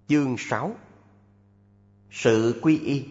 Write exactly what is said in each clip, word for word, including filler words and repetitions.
Chương sáu. Sự quy y.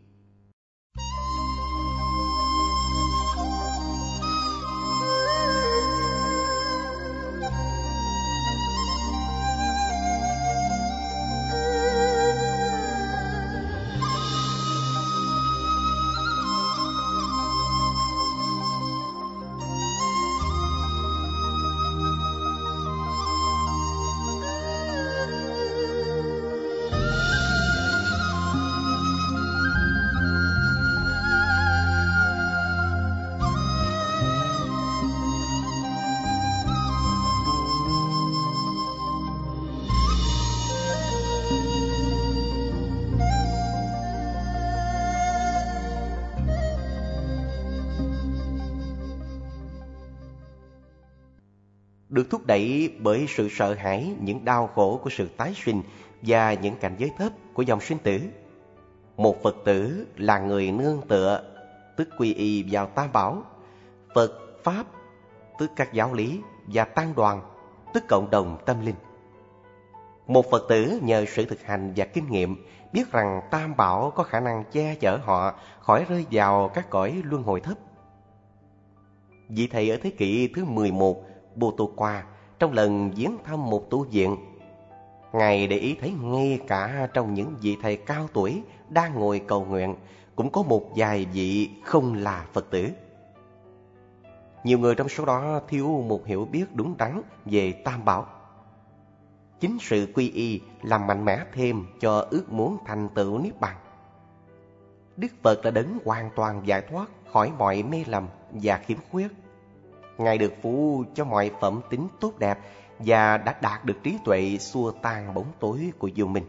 Được thúc đẩy bởi sự sợ hãi những đau khổ của sự tái sinh và những cảnh giới thấp của dòng sinh tử, một Phật tử là người nương tựa, tức quy y vào Tam Bảo, Phật, Pháp, tức các giáo lý, và Tăng đoàn, tức cộng đồng tâm linh. Một Phật tử nhờ sự thực hành và kinh nghiệm biết rằng Tam Bảo có khả năng che chở họ khỏi rơi vào các cõi luân hồi thấp. Vị thầy ở thế kỷ thứ mười một, Bồ Tô Qua, trong lần viếng thăm một tu viện, Ngài để ý thấy ngay cả trong những vị thầy cao tuổi đang ngồi cầu nguyện cũng có một vài vị không là Phật tử. Nhiều người trong số đó thiếu một hiểu biết đúng đắn về Tam Bảo. Chính sự quy y làm mạnh mẽ thêm cho ước muốn thành tựu Niết Bàn. Đức Phật đã đấng hoàn toàn giải thoát khỏi mọi mê lầm và khiếm khuyết. Ngài được phú cho mọi phẩm tính tốt đẹp và đã đạt được trí tuệ xua tan bóng tối của vô minh.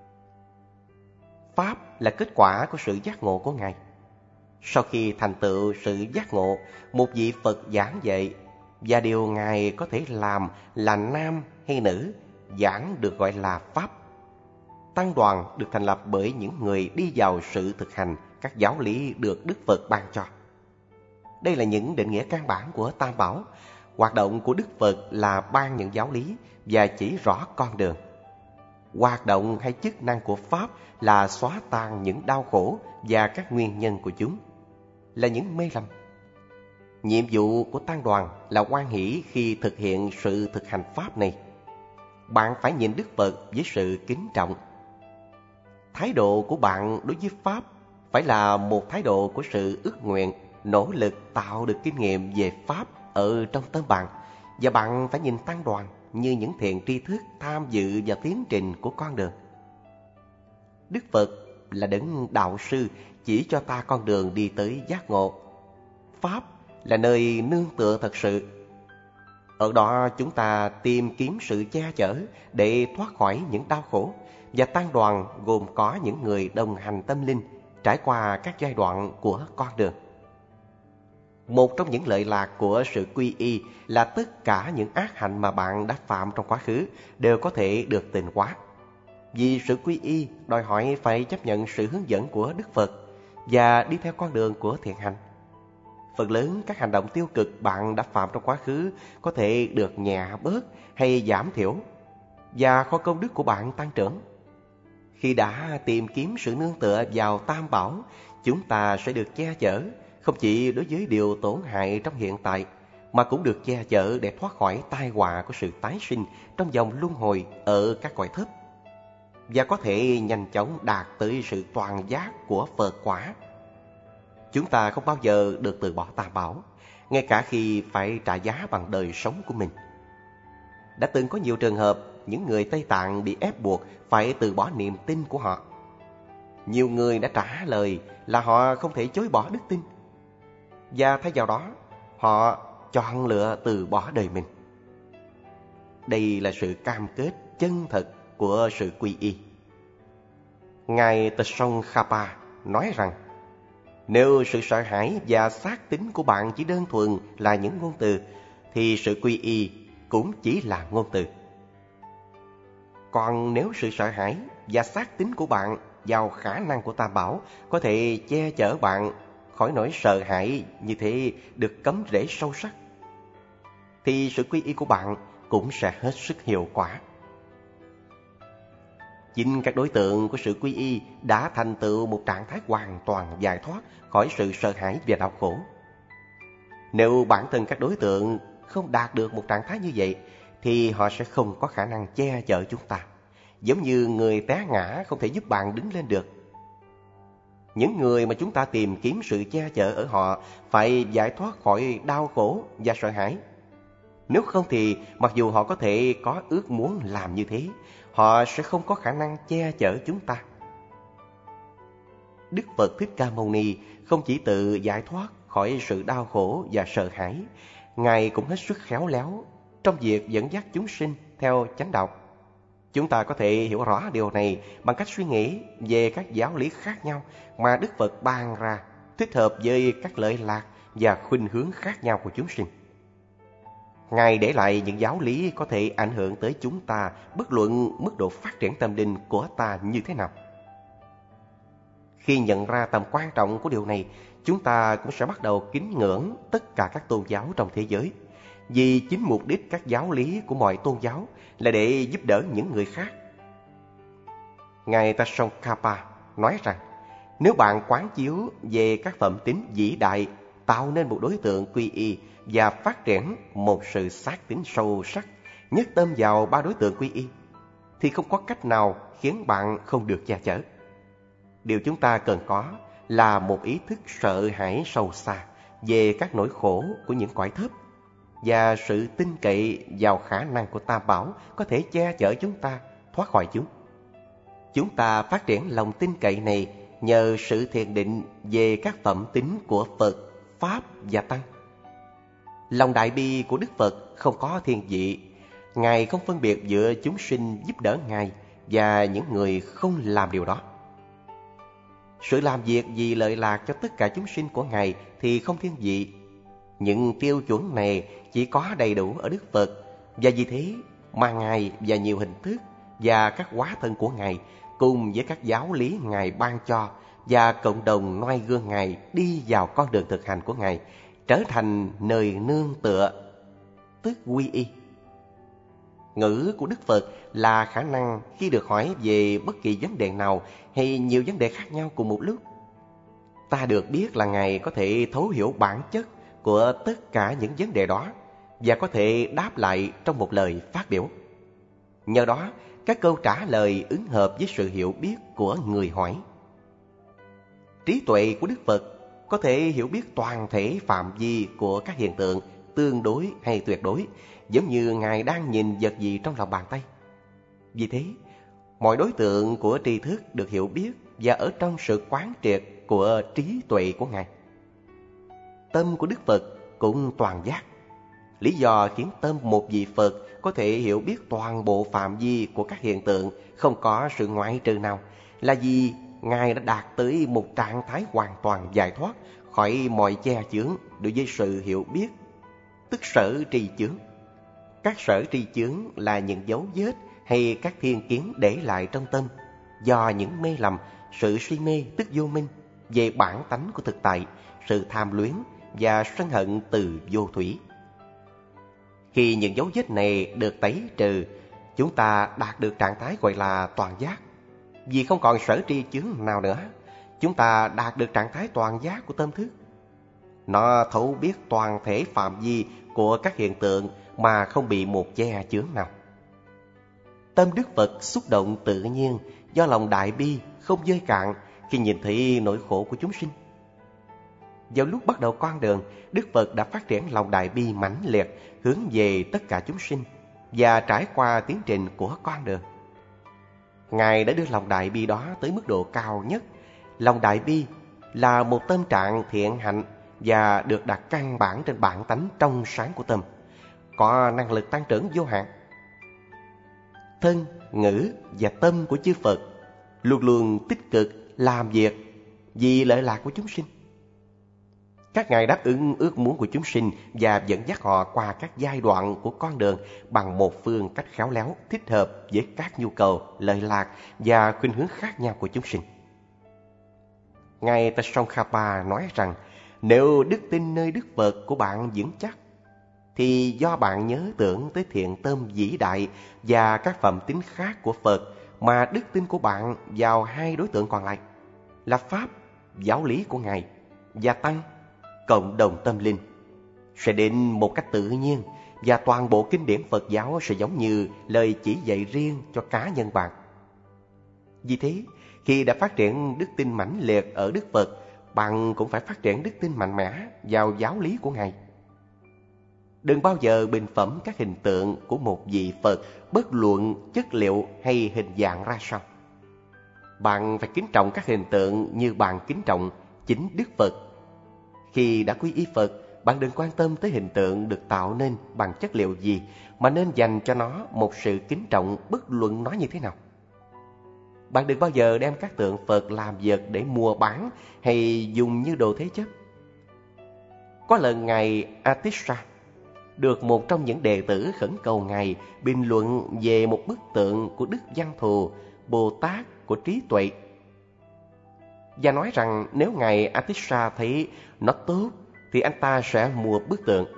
Pháp là kết quả của sự giác ngộ của Ngài. Sau khi thành tựu sự giác ngộ, một vị Phật giảng dạy, và điều Ngài có thể làm là nam hay nữ, giảng được gọi là Pháp. Tăng đoàn được thành lập bởi những người đi vào sự thực hành các giáo lý được Đức Phật ban cho. Đây là những định nghĩa căn bản của Tam Bảo. Hoạt động của Đức Phật là ban những giáo lý và chỉ rõ con đường. Hoạt động hay chức năng của Pháp là xóa tan những đau khổ và các nguyên nhân của chúng, là những mê lầm. Nhiệm vụ của Tăng đoàn là hoan hỷ khi thực hiện sự thực hành Pháp này. Bạn phải nhìn Đức Phật với sự kính trọng. Thái độ của bạn đối với Pháp phải là một thái độ của sự ước nguyện, nỗ lực tạo được kinh nghiệm về Pháp ở trong tâm bạn, và bạn phải nhìn Tăng đoàn như những thiện tri thức tham dự vào tiến trình của con đường. Đức Phật là đấng đạo sư chỉ cho ta con đường đi tới giác ngộ. Pháp là nơi nương tựa thật sự. Ở đó chúng ta tìm kiếm sự che chở để thoát khỏi những đau khổ, và Tăng đoàn gồm có những người đồng hành tâm linh trải qua các giai đoạn của con đường. Một trong những lợi lạc của sự quy y là tất cả những ác hạnh mà bạn đã phạm trong quá khứ đều có thể được tịnh hóa. Vì sự quy y đòi hỏi phải chấp nhận sự hướng dẫn của Đức Phật và đi theo con đường của thiện hành. Phần lớn các hành động tiêu cực bạn đã phạm trong quá khứ có thể được nhẹ bớt hay giảm thiểu, và kho công đức của bạn tăng trưởng. Khi đã tìm kiếm sự nương tựa vào Tam Bảo, chúng ta sẽ được che chở, không chỉ đối với điều tổn hại trong hiện tại, mà cũng được che chở để thoát khỏi tai họa của sự tái sinh trong vòng luân hồi ở các cõi thấp, và có thể nhanh chóng đạt tới sự toàn giác của Phật quả. Chúng ta không bao giờ được từ bỏ Tam Bảo, ngay cả khi phải trả giá bằng đời sống của mình. Đã từng có nhiều trường hợp những người Tây Tạng bị ép buộc phải từ bỏ niềm tin của họ. Nhiều người đã trả lời là họ không thể chối bỏ đức tin, và thay vào đó họ chọn lựa từ bỏ đời mình. Đây là sự cam kết chân thật của sự quy y. Ngài Tsong Khapa nói rằng, nếu sự sợ hãi và xác tín của bạn chỉ đơn thuần là những ngôn từ, thì sự quy y cũng chỉ là ngôn từ. Còn nếu sự sợ hãi và xác tín của bạn vào khả năng của Tam Bảo có thể che chở bạn khỏi nỗi sợ hãi như thế được cắm rễ sâu sắc, thì sự quy y của bạn cũng sẽ hết sức hiệu quả. Chính các đối tượng của sự quy y đã thành tựu một trạng thái hoàn toàn giải thoát khỏi sự sợ hãi và đau khổ. Nếu bản thân các đối tượng không đạt được một trạng thái như vậy, thì họ sẽ không có khả năng che chở chúng ta. Giống như người té ngã không thể giúp bạn đứng lên được. Những người mà chúng ta tìm kiếm sự che chở ở họ phải giải thoát khỏi đau khổ và sợ hãi. Nếu không thì mặc dù họ có thể có ước muốn làm như thế, họ sẽ không có khả năng che chở chúng ta. Đức Phật Thích Ca Mâu Ni không chỉ tự giải thoát khỏi sự đau khổ và sợ hãi, Ngài cũng hết sức khéo léo trong việc dẫn dắt chúng sinh theo chánh đạo. Chúng ta có thể hiểu rõ điều này bằng cách suy nghĩ về các giáo lý khác nhau mà Đức Phật ban ra, thích hợp với các lợi lạc và khuynh hướng khác nhau của chúng sinh. Ngài để lại những giáo lý có thể ảnh hưởng tới chúng ta bất luận mức độ phát triển tâm linh của ta như thế nào. Khi nhận ra tầm quan trọng của điều này, chúng ta cũng sẽ bắt đầu kính ngưỡng tất cả các tôn giáo trong thế giới, vì chính mục đích các giáo lý của mọi tôn giáo là để giúp đỡ những người khác. Ngài Tsongkhapa nói rằng, nếu bạn quán chiếu về các phẩm tính vĩ đại, tạo nên một đối tượng quy y và phát triển một sự xác tín sâu sắc, nhất tâm vào ba đối tượng quy y, thì không có cách nào khiến bạn không được che chở. Điều chúng ta cần có là một ý thức sợ hãi sâu xa về các nỗi khổ của những cõi thấp và sự tin cậy vào khả năng của Tam Bảo có thể che chở chúng ta thoát khỏi chúng. Chúng ta phát triển lòng tin cậy này nhờ sự thiền định về các phẩm tính của Phật, Pháp và Tăng. Lòng đại bi của Đức Phật không có thiên vị. Ngài không phân biệt giữa chúng sinh giúp đỡ Ngài và những người không làm điều đó. Sự làm việc vì lợi lạc cho tất cả chúng sinh của Ngài thì không thiên vị. Những tiêu chuẩn này chỉ có đầy đủ ở Đức Phật, và vì thế mà Ngài và nhiều hình thức và các hóa thân của Ngài cùng với các giáo lý Ngài ban cho và cộng đồng noi gương Ngài đi vào con đường thực hành của Ngài, trở thành nơi nương tựa, tức quy y. Ngữ của Đức Phật là khả năng khi được hỏi về bất kỳ vấn đề nào hay nhiều vấn đề khác nhau cùng một lúc. Ta được biết là Ngài có thể thấu hiểu bản chất của tất cả những vấn đề đó và có thể đáp lại trong một lời phát biểu. Nhờ đó, các câu trả lời ứng hợp với sự hiểu biết của người hỏi. Trí tuệ của Đức Phật có thể hiểu biết toàn thể phạm vi của các hiện tượng tương đối hay tuyệt đối, giống như Ngài đang nhìn vật gì trong lòng bàn tay. Vì thế, mọi đối tượng của tri thức được hiểu biết và ở trong sự quán triệt của trí tuệ của Ngài. Tâm của Đức Phật cũng toàn giác. Lý do khiến tâm một vị Phật có thể hiểu biết toàn bộ phạm vi của các hiện tượng không có sự ngoại trừ nào là vì Ngài đã đạt tới một trạng thái hoàn toàn giải thoát khỏi mọi che chướng đối với sự hiểu biết, tức sở tri chướng. Các sở tri chướng là những dấu vết hay các thiên kiến để lại trong tâm do những mê lầm, sự si mê tức vô minh về bản tánh của thực tại, sự tham luyến và sân hận từ vô thủy. Khi những dấu vết này được tẩy trừ, chúng ta đạt được trạng thái gọi là toàn giác. Vì không còn sở tri chướng nào nữa, chúng ta đạt được trạng thái toàn giác của tâm thức. Nó thấu biết toàn thể phạm vi của các hiện tượng mà không bị một che chướng nào. Tâm Đức Phật xúc động tự nhiên do lòng đại bi không vơi cạn khi nhìn thấy nỗi khổ của chúng sinh. Vào lúc bắt đầu con đường, Đức Phật đã phát triển lòng đại bi mãnh liệt hướng về tất cả chúng sinh và trải qua tiến trình của con đường. Ngài đã đưa lòng đại bi đó tới mức độ cao nhất. Lòng đại bi là một tâm trạng thiện hạnh và được đặt căn bản trên bản tánh trong sáng của tâm, có năng lực tăng trưởng vô hạn. Thân, ngữ và tâm của chư Phật luôn luôn tích cực làm việc vì lợi lạc của chúng sinh. Các ngài đáp ứng ước muốn của chúng sinh và dẫn dắt họ qua các giai đoạn của con đường bằng một phương cách khéo léo, thích hợp với các nhu cầu, lợi lạc và khuynh hướng khác nhau của chúng sinh. Ngài Tsongkhapa nói rằng, nếu đức tin nơi Đức Phật của bạn vững chắc, thì do bạn nhớ tưởng tới thiện tâm vĩ đại và các phẩm tính khác của Phật mà đức tin của bạn vào hai đối tượng còn lại là Pháp, giáo lý của Ngài, và Tăng, cộng đồng tâm linh, sẽ đến một cách tự nhiên, và toàn bộ kinh điển Phật giáo sẽ giống như lời chỉ dạy riêng cho cá nhân bạn. Vì thế, khi đã phát triển đức tin mãnh liệt ở Đức Phật, bạn cũng phải phát triển đức tin mạnh mẽ vào giáo lý của Ngài. Đừng bao giờ bình phẩm các hình tượng của một vị Phật, bất luận chất liệu hay hình dạng ra sao. Bạn phải kính trọng các hình tượng như bạn kính trọng chính Đức Phật. Khi đã quy y Phật, bạn đừng quan tâm tới hình tượng được tạo nên bằng chất liệu gì, mà nên dành cho nó một sự kính trọng bất luận nó như thế nào. Bạn đừng bao giờ đem các tượng Phật làm vật để mua bán hay dùng như đồ thế chấp. Có lần Ngài Atisha được một trong những đệ tử khẩn cầu Ngài bình luận về một bức tượng của Đức Văn Thù, Bồ Tát của trí tuệ, và nói rằng nếu Ngài Atisha thấy nó tốt thì anh ta sẽ mua bức tượng.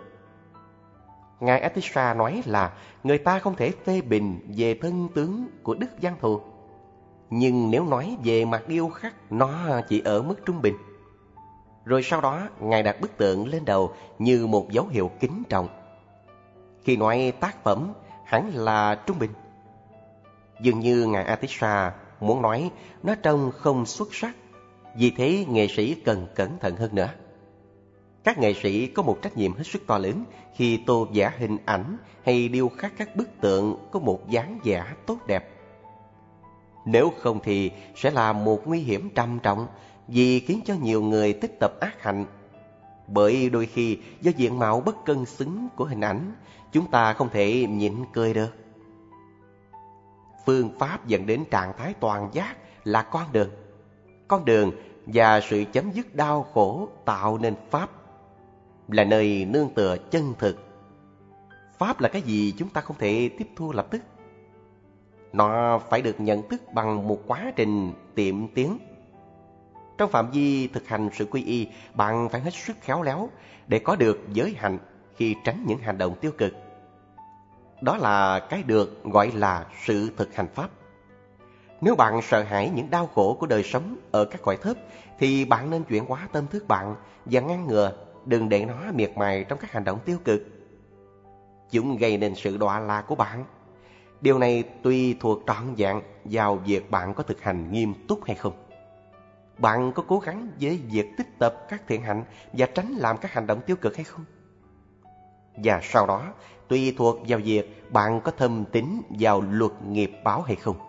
Ngài Atisha nói là người ta không thể phê bình về thân tướng của Đức Văn Thù, nhưng nếu nói về mặt điêu khắc, nó chỉ ở mức trung bình. Rồi sau đó, Ngài đặt bức tượng lên đầu như một dấu hiệu kính trọng. Khi nói tác phẩm hẳn là trung bình, dường như Ngài Atisha muốn nói nó trông không xuất sắc, vì thế nghệ sĩ cần cẩn thận hơn nữa. Các nghệ sĩ có một trách nhiệm hết sức to lớn khi tô vẽ hình ảnh hay điêu khắc các bức tượng có một dáng vẻ tốt đẹp. Nếu không thì sẽ là một nguy hiểm trầm trọng, vì khiến cho nhiều người tích tập ác hạnh. Bởi đôi khi do diện mạo bất cân xứng của hình ảnh, chúng ta không thể nhịn cười được. Phương pháp dẫn đến trạng thái toàn giác là con đường. Con đường và sự chấm dứt đau khổ tạo nên Pháp, là nơi nương tựa chân thực. Pháp là cái gì chúng ta không thể tiếp thu lập tức. Nó phải được nhận thức bằng một quá trình tiệm tiến. Trong phạm vi thực hành sự quy y, bạn phải hết sức khéo léo để có được giới hạnh khi tránh những hành động tiêu cực. Đó là cái được gọi là sự thực hành Pháp. Nếu bạn sợ hãi những đau khổ của đời sống ở các cõi thấp, thì bạn nên chuyển hóa tâm thức bạn và ngăn ngừa, đừng để nó miệt mài trong các hành động tiêu cực. Chúng gây nên sự đọa lạc của bạn. Điều này tùy thuộc trọn vẹn vào việc bạn có thực hành nghiêm túc hay không. Bạn có cố gắng với việc tích tập các thiện hạnh và tránh làm các hành động tiêu cực hay không? Và sau đó, tùy thuộc vào việc bạn có thâm tín vào luật nghiệp báo hay không.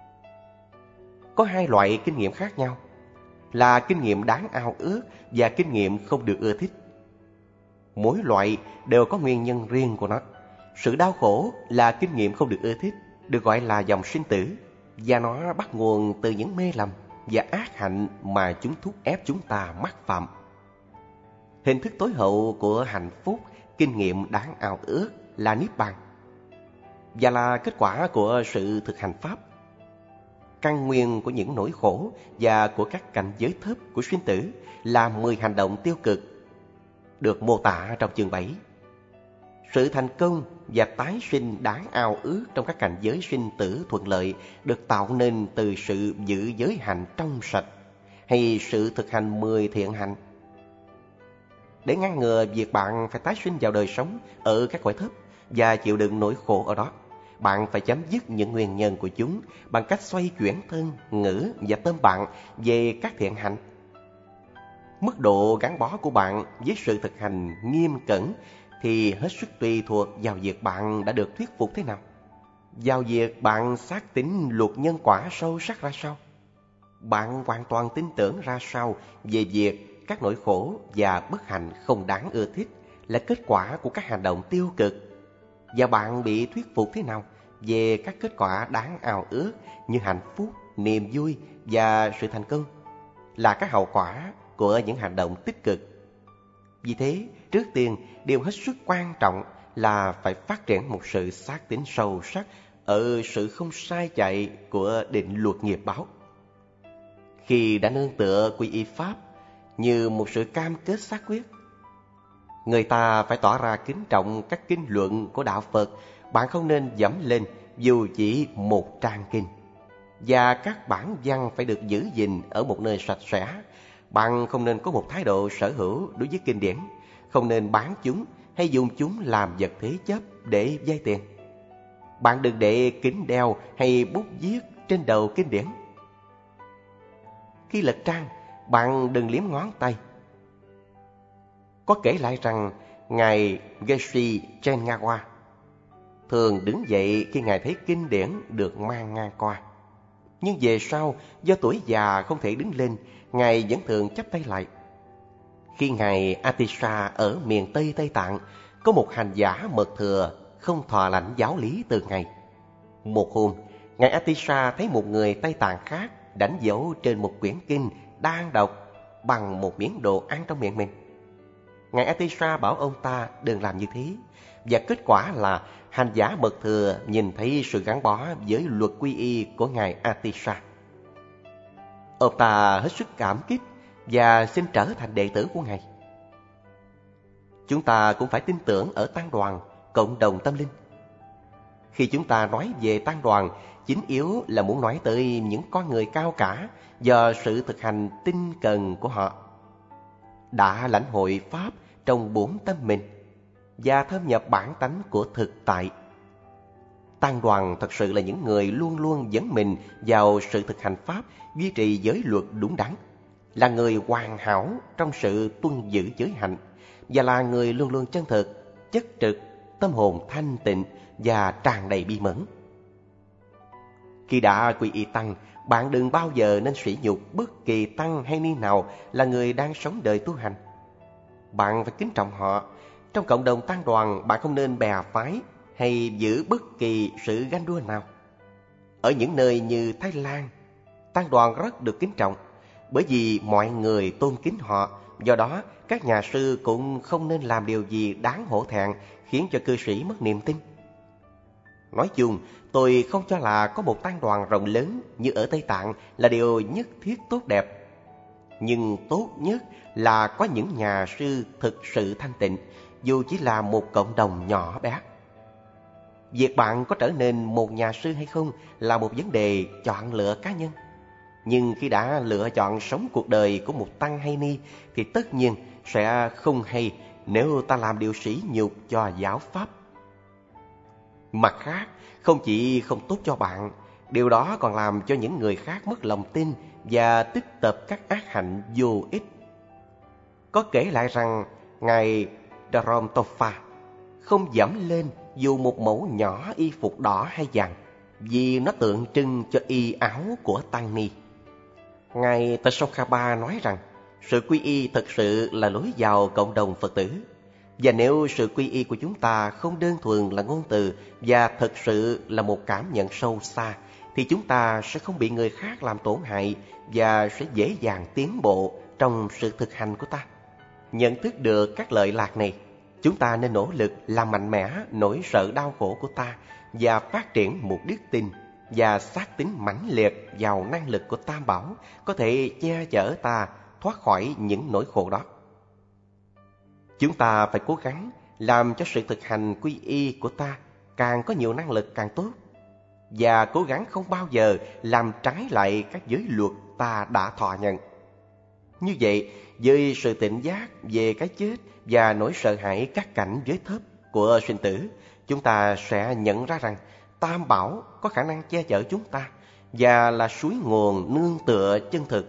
Có hai loại kinh nghiệm khác nhau, là kinh nghiệm đáng ao ước và kinh nghiệm không được ưa thích. Mỗi loại đều có nguyên nhân riêng của nó. Sự đau khổ là kinh nghiệm không được ưa thích, được gọi là dòng sinh tử, và nó bắt nguồn từ những mê lầm và ác hạnh mà chúng thúc ép chúng ta mắc phạm. Hình thức tối hậu của hạnh phúc, kinh nghiệm đáng ao ước là Niết Bàn, và là kết quả của sự thực hành Pháp. Căn nguyên của những nỗi khổ và của các cảnh giới thấp của sinh tử là mười hành động tiêu cực, được mô tả trong chương bảy. Sự thành công và tái sinh đáng ao ước trong các cảnh giới sinh tử thuận lợi được tạo nên từ sự giữ giới hạnh trong sạch hay sự thực hành mười thiện hạnh. Để ngăn ngừa việc bạn phải tái sinh vào đời sống ở các cõi thấp và chịu đựng nỗi khổ ở đó, bạn phải chấm dứt những nguyên nhân của chúng bằng cách xoay chuyển thân, ngữ và tâm bạn về các thiện hạnh. Mức độ gắn bó của bạn với sự thực hành nghiêm cẩn thì hết sức tùy thuộc vào việc bạn đã được thuyết phục thế nào, vào việc bạn xác tín luật nhân quả sâu sắc ra sao. Bạn hoàn toàn tin tưởng ra sao về việc các nỗi khổ và bất hạnh không đáng ưa thích là kết quả của các hành động tiêu cực, và bạn bị thuyết phục thế nào về các kết quả đáng ao ước như hạnh phúc, niềm vui và sự thành công là các hậu quả của những hành động tích cực. Vì thế, trước tiên, điều hết sức quan trọng là phải phát triển một sự xác tín sâu sắc ở sự không sai chạy của định luật nghiệp báo. Khi đã nương tựa quy y Pháp như một sự cam kết xác quyết, người ta phải tỏ ra kính trọng các kinh luận của Đạo Phật. Bạn không nên dẫm lên dù chỉ một trang kinh. và các bản văn phải được giữ gìn ở một nơi sạch sẽ. Bạn không nên có một thái độ sở hữu đối với kinh điển, không nên bán chúng hay dùng chúng làm vật thế chấp để vay tiền. Bạn đừng để kính đeo hay bút viết trên đầu kinh điển. Khi lật trang, bạn đừng liếm ngón tay. Có kể lại rằng Ngài Geshe Chengawa thường đứng dậy khi Ngài thấy kinh điển được mang ngang qua. Nhưng về sau, do tuổi già không thể đứng lên, Ngài vẫn thường chắp tay lại. Khi Ngài Atisha ở miền Tây Tây Tạng, có một hành giả mật thừa không thọ lãnh giáo lý từ Ngài. Một hôm, Ngài Atisha thấy một người Tây Tạng khác đánh dấu trên một quyển kinh đang đọc bằng một miếng đồ ăn trong miệng mình. Ngài Atisha bảo ông ta đừng làm như thế, và kết quả là hành giả mật thừa nhìn thấy sự gắn bó với luật quy y của Ngài Atisha. Ông ta hết sức cảm kích và xin trở thành đệ tử của Ngài. Chúng ta cũng phải tin tưởng ở tăng đoàn, cộng đồng tâm linh. Khi chúng ta nói về tăng đoàn, chính yếu là muốn nói tới những con người cao cả do sự thực hành tinh cần của họ, đã lãnh hội Pháp trong bốn tâm mình và thâm nhập bản tánh của thực tại. Tăng đoàn thật sự là những người luôn luôn dẫn mình vào sự thực hành Pháp, duy trì giới luật đúng đắn, là người hoàn hảo trong sự tuân giữ giới hạnh, và là người luôn luôn chân thực, chất trực, tâm hồn thanh tịnh và tràn đầy bi mẫn. Khi đã quy y tăng, bạn đừng bao giờ nên sỉ nhục bất kỳ tăng hay ni nào là người đang sống đời tu hành. Bạn phải kính trọng họ. Trong cộng đồng tăng đoàn, bạn không nên bè phái hay giữ bất kỳ sự ganh đua nào. Ở những nơi như Thái Lan, tăng đoàn rất được kính trọng, bởi vì mọi người tôn kính họ. Do đó, các nhà sư cũng không nên làm điều gì đáng hổ thẹn khiến cho cư sĩ mất niềm tin. Nói chung, tôi không cho là có một tăng đoàn rộng lớn như ở Tây Tạng là điều nhất thiết tốt đẹp. Nhưng tốt nhất là có những nhà sư thực sự thanh tịnh, dù chỉ là một cộng đồng nhỏ bé. Việc bạn có trở nên một nhà sư hay không là một vấn đề chọn lựa cá nhân. Nhưng khi đã lựa chọn sống cuộc đời của một tăng hay ni thì tất nhiên sẽ không hay nếu ta làm điều sỉ nhục cho giáo pháp. Mặt khác, không chỉ không tốt cho bạn, điều đó còn làm cho những người khác mất lòng tin và tích tập các ác hạnh vô ích. Có kể lại rằng Ngài Dharamtopha không dẫm lên dù một mẫu nhỏ y phục đỏ hay vàng, vì nó tượng trưng cho y áo của tăng ni. Ngài Tashokhaba nói rằng sự quy y thực sự là lối vào cộng đồng Phật tử. Và nếu sự quy y của chúng ta không đơn thuần là ngôn từ và thực sự là một cảm nhận sâu xa, thì chúng ta sẽ không bị người khác làm tổn hại và sẽ dễ dàng tiến bộ trong sự thực hành của ta. Nhận thức được các lợi lạc này, chúng ta nên nỗ lực làm mạnh mẽ nỗi sợ đau khổ của ta và phát triển một đức tin và xác tín mãnh liệt vào năng lực của Tam Bảo có thể che chở ta thoát khỏi những nỗi khổ đó. Chúng ta phải cố gắng làm cho sự thực hành quy y của ta càng có nhiều năng lực càng tốt, và cố gắng không bao giờ làm trái lại các giới luật ta đã thọ nhận. Như vậy, với sự tỉnh giác về cái chết và nỗi sợ hãi các cảnh giới thấp của sinh tử, chúng ta sẽ nhận ra rằng Tam Bảo có khả năng che chở chúng ta và là suối nguồn nương tựa chân thực.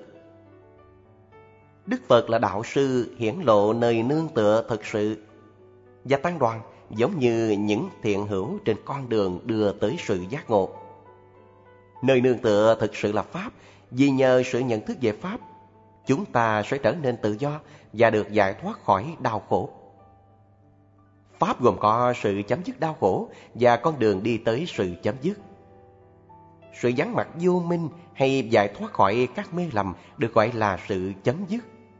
Đức Phật là đạo sư hiển lộ nơi nương tựa thực sự, và tăng đoàn giống như những thiện hữu trên con đường đưa tới sự giác ngộ. Nơi nương tựa thực sự là Pháp, vì nhờ sự nhận thức về Pháp, chúng ta sẽ trở nên tự do và được giải thoát khỏi đau khổ. Pháp gồm có sự chấm dứt đau khổ và con đường đi tới sự chấm dứt. Sự vắng mặt vô minh hay giải thoát khỏi các mê lầm được gọi là sự chấm dứt.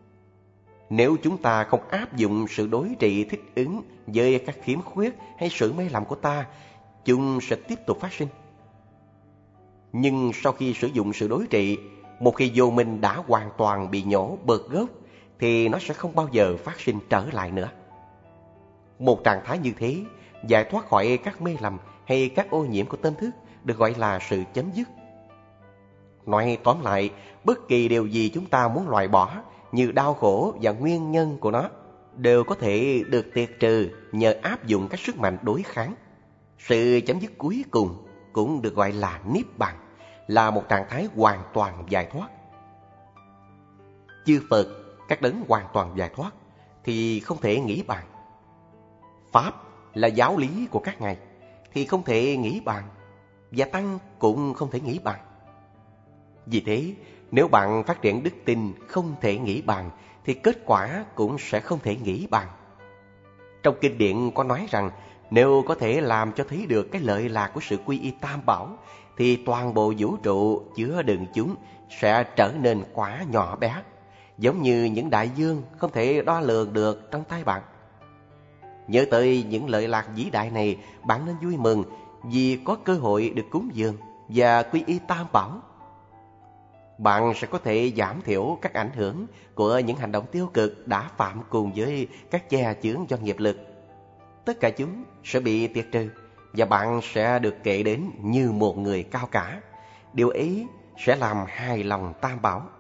Nếu chúng ta không áp dụng sự đối trị thích ứng với các khiếm khuyết hay sự mê lầm của ta, chúng sẽ tiếp tục phát sinh. Nhưng sau khi sử dụng sự đối trị, một khi vô minh đã hoàn toàn bị nhổ bật gốc, thì nó sẽ không bao giờ phát sinh trở lại nữa. Một trạng thái như thế, giải thoát khỏi các mê lầm hay các ô nhiễm của tâm thức, được gọi là sự chấm dứt. Nói tóm lại, bất kỳ điều gì chúng ta muốn loại bỏ như đau khổ và nguyên nhân của nó đều có thể được tiệt trừ nhờ áp dụng các sức mạnh đối kháng. Sự chấm dứt cuối cùng cũng được gọi là Niết Bàn, là một trạng thái hoàn toàn giải thoát. Chư Phật, các đấng hoàn toàn giải thoát, thì không thể nghĩ bàn. Pháp là giáo lý của các ngài, thì không thể nghĩ bàn, và Tăng cũng không thể nghĩ bàn. Vì thế, nếu bạn phát triển đức tin không thể nghĩ bàn, thì kết quả cũng sẽ không thể nghĩ bàn. Trong kinh điển có nói rằng, nếu có thể làm cho thấy được cái lợi lạc của sự quy y Tam Bảo, thì toàn bộ vũ trụ chứa đựng chúng sẽ trở nên quá nhỏ bé, giống như những đại dương không thể đo lường được trong tay bạn. Nhớ tới những lợi lạc vĩ đại này, bạn nên vui mừng vì có cơ hội được cúng dường và quy y Tam Bảo. Bạn sẽ có thể giảm thiểu các ảnh hưởng của những hành động tiêu cực đã phạm cùng với các che chướng do nghiệp lực. Tất cả chúng sẽ bị tiệt trừ và bạn sẽ được kể đến như một người cao cả. Điều ấy sẽ làm hài lòng Tam Bảo.